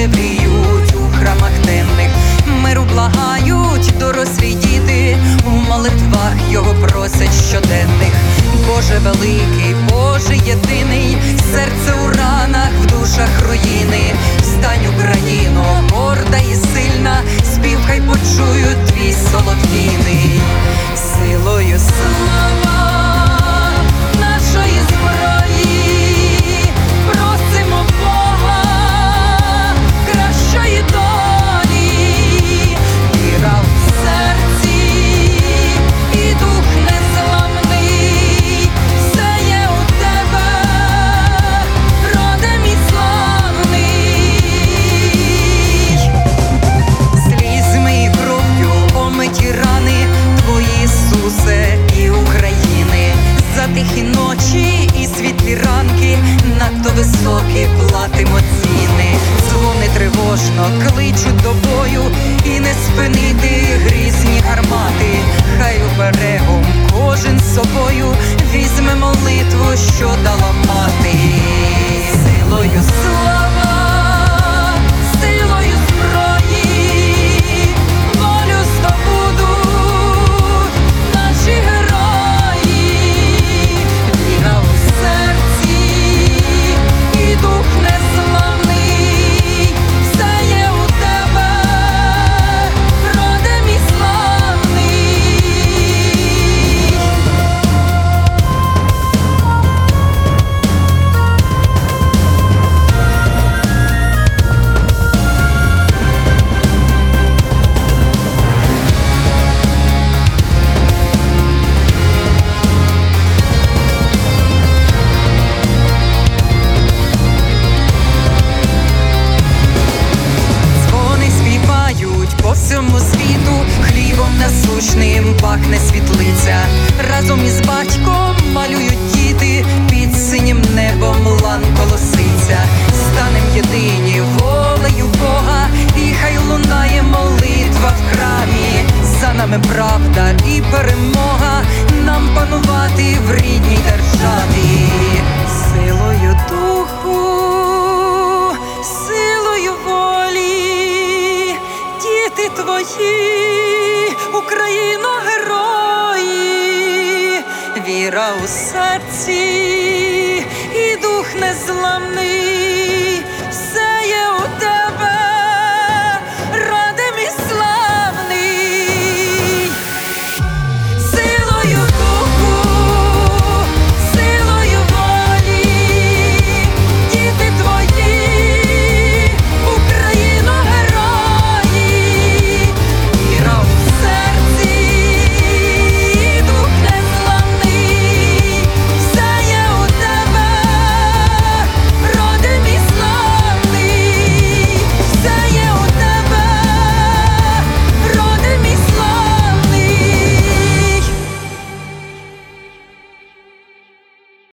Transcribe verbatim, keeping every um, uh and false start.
євріють у храмах темних, миру благають дорослі діти, у молитвах його просять щоденних. Боже великий, Боже єдиний, серце у ранах, в душах руїни. Встань, Україно, горда і сильна, спів хай почують твій солов'їний. Силою слава нашої зброї просимо Бога кращої долі. Віра в серці і дух незламний, все є у тебе, родом і славний. Слізьми і кров'ю омиті рани твої, Ісусе, і України. За тихі ночі і світлі ранки надто високі платимо ціни. Дзвони тривожно кличуть до